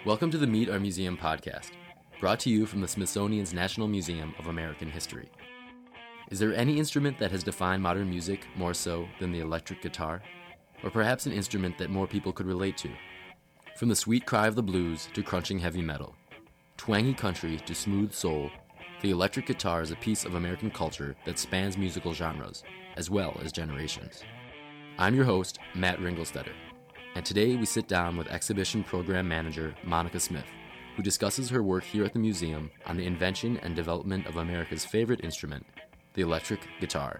Welcome to the Meet Our Museum podcast, brought to you from the Smithsonian's National Museum of American History. Is there any instrument that has defined modern music more so than the electric guitar? Or perhaps an instrument that more people could relate to? From the sweet cry of the blues to crunching heavy metal, twangy country to smooth soul, the electric guitar is a piece of American culture that spans musical genres, as well as generations. I'm your host, Matt Ringelstetter, and today we sit down with Exhibition Program Manager Monica Smith, who discusses her work here at the museum on the invention and development of America's favorite instrument, the electric guitar.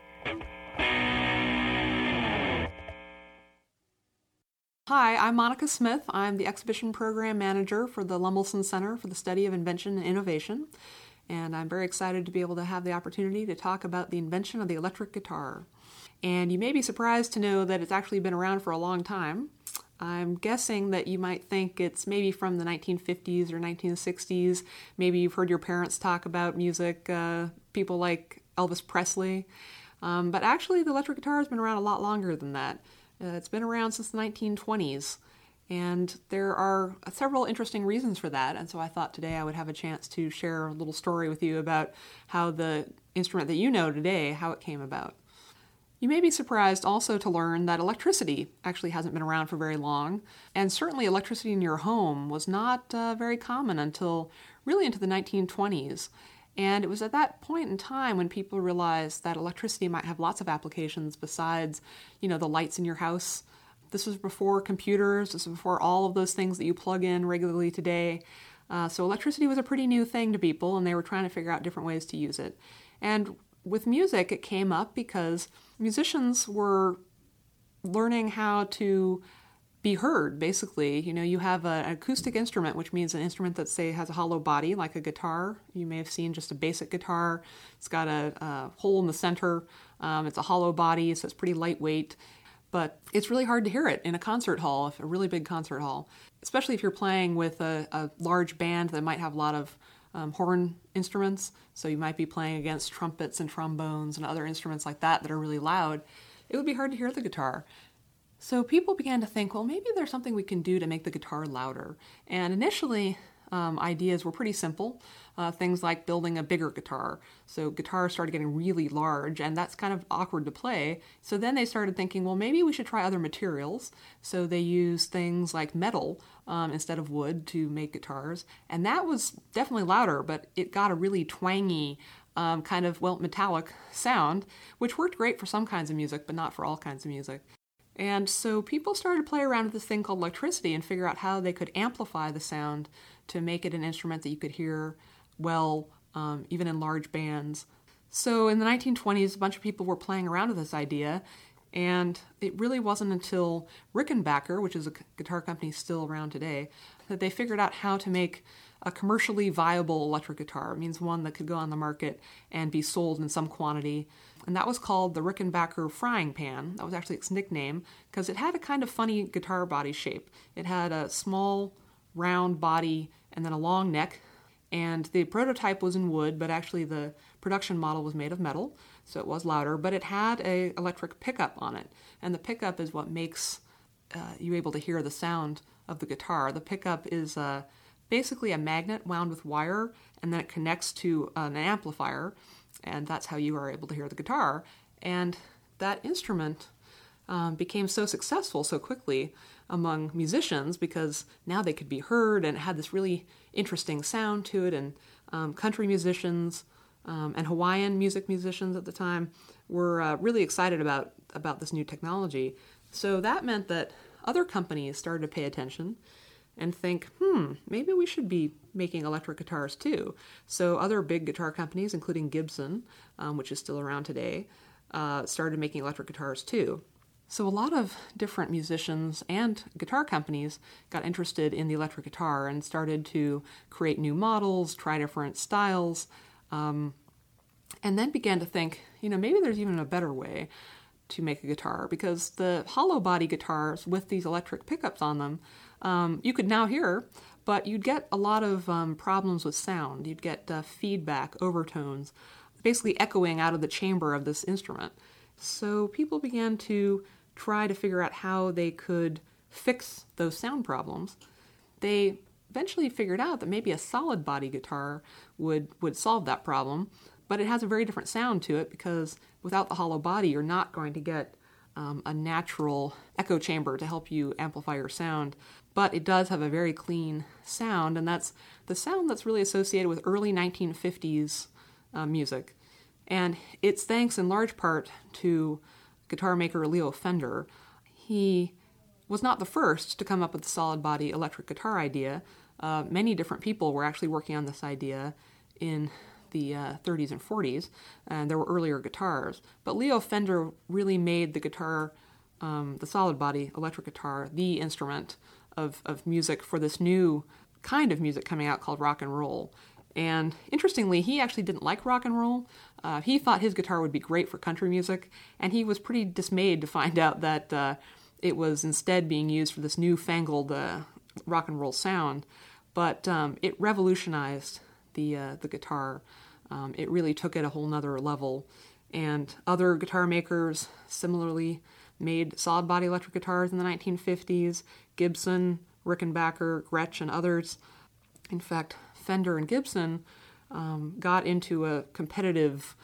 Hi, I'm Monica Smith. I'm the Exhibition Program Manager for the Lemelson Center for the Study of Invention and Innovation, and I'm very excited to be able to have the opportunity to talk about the invention of the electric guitar. And you may be surprised to know that it's actually been around for a long time. I'm guessing that you might think it's maybe from the 1950s or 1960s. Maybe you've heard your parents talk about music, people like Elvis Presley. But actually, the electric guitar has been around a lot longer than that. It's been around since the 1920s. And there are several interesting reasons for that. And so I thought today I would have a chance to share a little story with you about how the instrument that you know today, how it came about. You may be surprised also to learn that electricity actually hasn't been around for very long, and certainly electricity in your home was not very common until really into the 1920s. And it was at that point in time when people realized that electricity might have lots of applications besides, the lights in your house. This was before computers, this was before all of those things that you plug in regularly today. So electricity was a pretty new thing to people, and they were trying to figure out different ways to use it. And with music, it came up because musicians were learning how to be heard, basically. You have an acoustic instrument, which means an instrument that, say, has a hollow body, like a guitar. You may have seen just a basic guitar. It's got a hole in the center. It's a hollow body, so it's pretty lightweight. But it's really hard to hear it in a concert hall, a really big concert hall, especially if you're playing with a large band that might have a lot of horn instruments, so you might be playing against trumpets and trombones and other instruments like that are really loud. It would be hard to hear the guitar. So people began to think, well, maybe there's something we can do to make the guitar louder. And initially, ideas were pretty simple, things like building a bigger guitar. So guitars started getting really large, and that's kind of awkward to play. So then they started thinking, well, maybe we should try other materials. So they used things like metal instead of wood to make guitars. And that was definitely louder, but it got a really twangy, metallic sound, which worked great for some kinds of music, but not for all kinds of music. And so people started to play around with this thing called electricity and figure out how they could amplify the sound to make it an instrument that you could hear well, even in large bands. So in the 1920s, a bunch of people were playing around with this idea, and it really wasn't until Rickenbacker, which is a guitar company still around today, that they figured out how to make a commercially viable electric guitar. It means one that could go on the market and be sold in some quantity. And that was called the Rickenbacker Frying Pan. That was actually its nickname, because it had a kind of funny guitar body shape. It had a small, round body and then a long neck. And the prototype was in wood, but actually the production model was made of metal, so it was louder. But it had an electric pickup on it. And the pickup is what makes you able to hear the sound of the guitar. The pickup is basically a magnet wound with wire, and then it connects to an amplifier, and that's how you are able to hear the guitar. And that instrument became so successful so quickly among musicians because now they could be heard, and it had this really interesting sound to it, and country musicians and Hawaiian music musicians at the time were really excited about this new technology. So that meant that other companies started to pay attention and think, maybe we should be making electric guitars too. So other big guitar companies, including Gibson, which is still around today, started making electric guitars too. So a lot of different musicians and guitar companies got interested in the electric guitar and started to create new models, try different styles, and then began to think, maybe there's even a better way to make a guitar, because the hollow body guitars with these electric pickups on them, you could now hear, but you'd get a lot of problems with sound. You'd get feedback, overtones, basically echoing out of the chamber of this instrument. So people began to try to figure out how they could fix those sound problems. They eventually figured out that maybe a solid body guitar would solve that problem, but it has a very different sound to it because without the hollow body, you're not going to get a natural echo chamber to help you amplify your sound. But it does have a very clean sound, and that's the sound that's really associated with early 1950s music. And it's thanks in large part to guitar maker Leo Fender. He was not the first to come up with the solid body electric guitar idea. Many different people were actually working on this idea in the 30s and 40s, and there were earlier guitars. But Leo Fender really made the guitar, the solid body electric guitar, the instrument of music for this new kind of music coming out called rock and roll. And interestingly, he actually didn't like rock and roll. He thought his guitar would be great for country music, and he was pretty dismayed to find out that it was instead being used for this newfangled rock and roll sound. But it revolutionized the guitar. It really took it a whole nother level. And other guitar makers similarly made solid body electric guitars in the 1950s. Gibson, Rickenbacker, Gretsch, and others. In fact, Fender and Gibson got into a competitive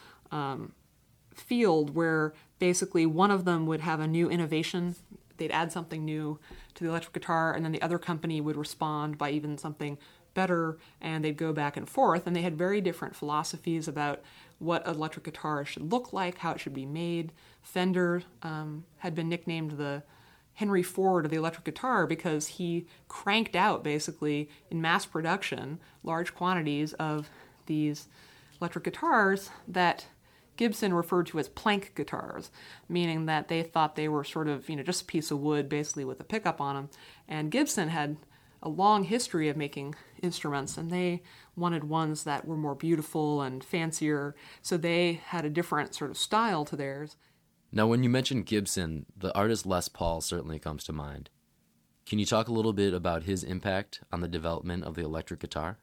field where basically one of them would have a new innovation. They'd add something new to the electric guitar, and then the other company would respond by even something better, and they'd go back and forth. And they had very different philosophies about what an electric guitar should look like, how it should be made. Fender had been nicknamed the Henry Ford of the electric guitar because he cranked out, basically, in mass production, large quantities of these electric guitars that Gibson referred to as plank guitars, meaning that they thought they were sort of, just a piece of wood, basically, with a pickup on them. And Gibson had a long history of making instruments, and they wanted ones that were more beautiful and fancier, so they had a different sort of style to theirs. Now, when you mention Gibson, the artist Les Paul certainly comes to mind. Can you talk a little bit about his impact on the development of the electric guitar?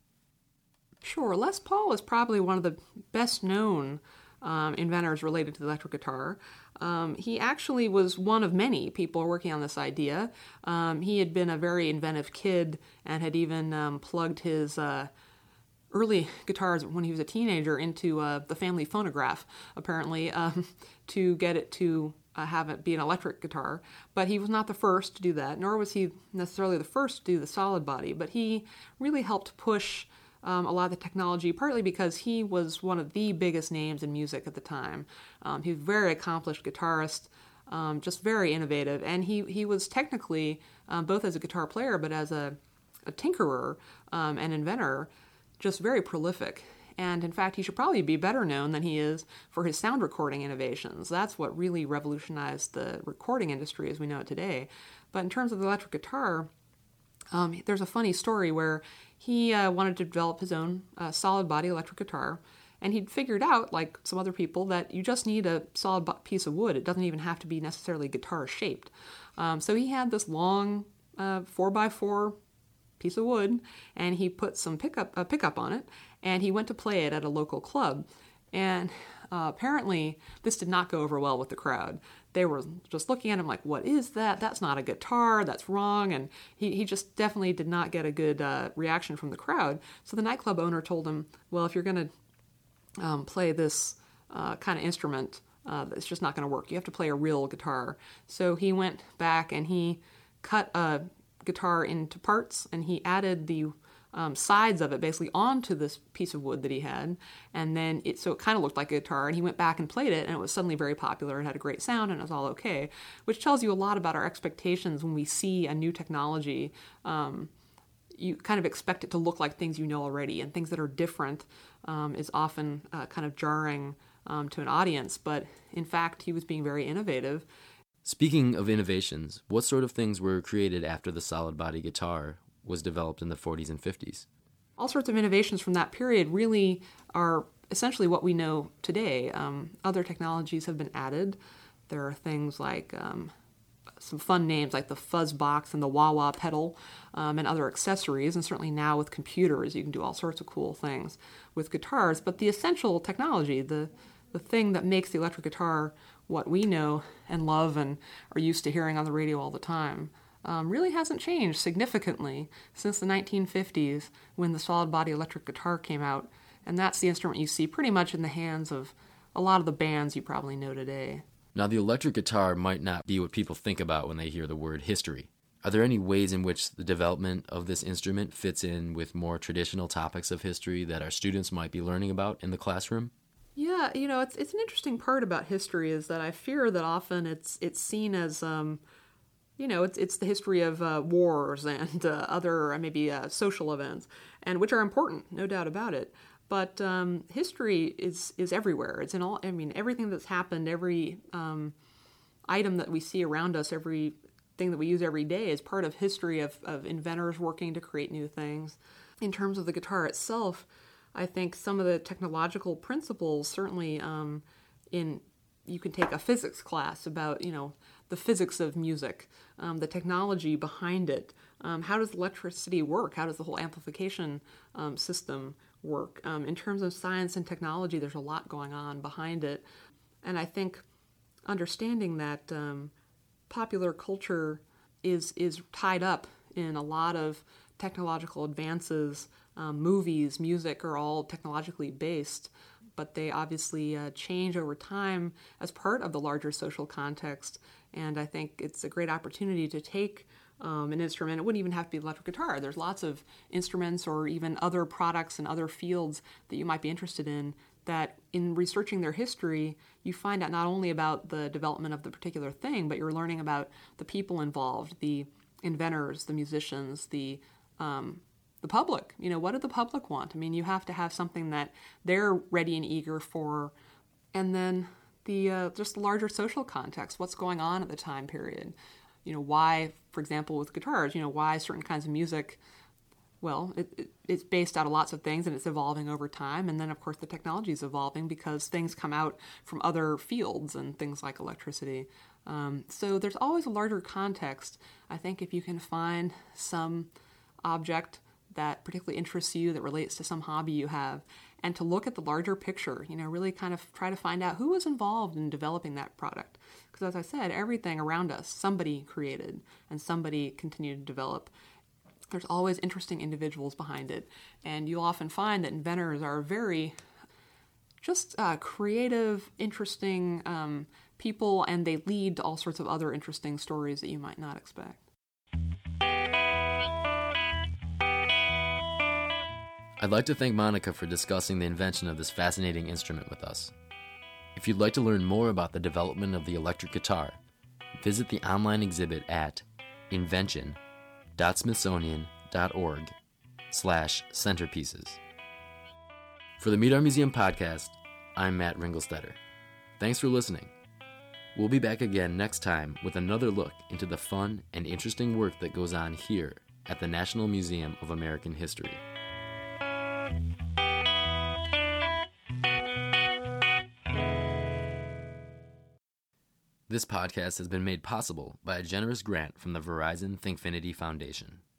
Sure. Les Paul is probably one of the best-known inventors related to the electric guitar. He actually was one of many people working on this idea. He had been a very inventive kid and had even plugged his early guitars when he was a teenager into the family phonograph, apparently, to get it to have it be an electric guitar. But he was not the first to do that, nor was he necessarily the first to do the solid body. But he really helped push a lot of the technology, partly because he was one of the biggest names in music at the time. He was a very accomplished guitarist, just very innovative, and he was technically, both as a guitar player but as a tinkerer and inventor, just very prolific. And in fact, he should probably be better known than he is for his sound recording innovations. That's what really revolutionized the recording industry as we know it today. But in terms of the electric guitar, there's a funny story where he wanted to develop his own solid body electric guitar, and he'd figured out, like some other people, that you just need a solid piece of wood. It doesn't even have to be necessarily guitar shaped. So he had this long 4x4 piece of wood, and he put some pickup on it, and he went to play it at a local club. And apparently this did not go over well with the crowd. They were just looking at him like, what is that? That's not a guitar. That's wrong. And he just definitely did not get a good reaction from the crowd. So the nightclub owner told him, well, if you're going to play this kind of instrument, it's just not going to work. You have to play a real guitar. So he went back and he cut a guitar into parts, and he added the sides of it basically onto this piece of wood that he had, and then it kind of looked like a guitar, and he went back and played it, and it was suddenly very popular and had a great sound, and it was all okay, which tells you a lot about our expectations when we see a new technology. You kind of expect it to look like things you know already, and things that are different is often kind of jarring to an audience, but in fact he was being very innovative. Speaking of innovations, what sort of things were created after the solid body guitar was developed in the 40s and 50s? All sorts of innovations from that period really are essentially what we know today. Other technologies have been added. There are things like some fun names like the fuzz box and the wah-wah pedal and other accessories, and certainly now with computers you can do all sorts of cool things with guitars. But the essential technology, the thing that makes the electric guitar what we know and love and are used to hearing on the radio all the time, really hasn't changed significantly since the 1950s when the solid body electric guitar came out. And that's the instrument you see pretty much in the hands of a lot of the bands you probably know today. Now, the electric guitar might not be what people think about when they hear the word history. Are there any ways in which the development of this instrument fits in with more traditional topics of history that our students might be learning about in the classroom? Yeah, it's an interesting part about history is that I fear that often it's seen as, it's the history of wars and other maybe social events, and which are important, no doubt about it. But history is everywhere. It's in all. I mean, everything that's happened, every item that we see around us, everything that we use every day is part of history of inventors working to create new things. In terms of the guitar itself, I think some of the technological principles, certainly you can take a physics class about, the physics of music, the technology behind it. How does electricity work? How does the whole amplification system work? In terms of science and technology, there's a lot going on behind it. And I think understanding that popular culture is tied up in a lot of technological advances. Movies, music are all technologically based, but they obviously change over time as part of the larger social context. And I think it's a great opportunity to take an instrument. It wouldn't even have to be electric guitar. There's lots of instruments or even other products and other fields that you might be interested in that in researching their history, you find out not only about the development of the particular thing, but you're learning about the people involved, the inventors, the musicians, the public. What do the public want? I mean, you have to have something that they're ready and eager for. And then the just the larger social context, what's going on at the time period. Why, for example, with guitars, why certain kinds of music, well, it's based out of lots of things and it's evolving over time. And then, of course, the technology is evolving because things come out from other fields and things like electricity. So there's always a larger context. I think if you can find some object that particularly interests you, that relates to some hobby you have, and to look at the larger picture, really kind of try to find out who was involved in developing that product. Because as I said, everything around us, somebody created and somebody continued to develop. There's always interesting individuals behind it. And you'll often find that inventors are very just creative, interesting people, and they lead to all sorts of other interesting stories that you might not expect. I'd like to thank Monica for discussing the invention of this fascinating instrument with us. If you'd like to learn more about the development of the electric guitar, visit the online exhibit at invention.smithsonian.org/centerpieces. For the Meet Our Museum podcast, I'm Matt Ringelstetter. Thanks for listening. We'll be back again next time with another look into the fun and interesting work that goes on here at the National Museum of American History. This podcast has been made possible by a generous grant from the Verizon Thinkfinity Foundation.